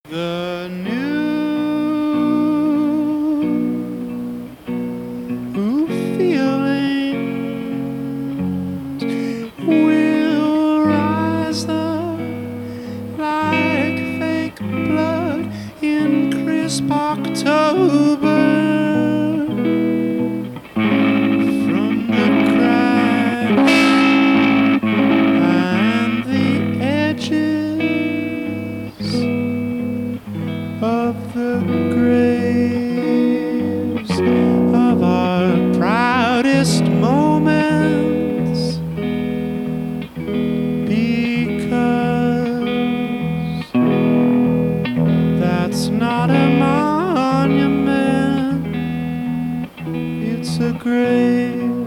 The new feelings will rise up like fake blood in crisp October from the cracks and the edges of the graves of our proudest moments, because that's not a monument, it's a grave.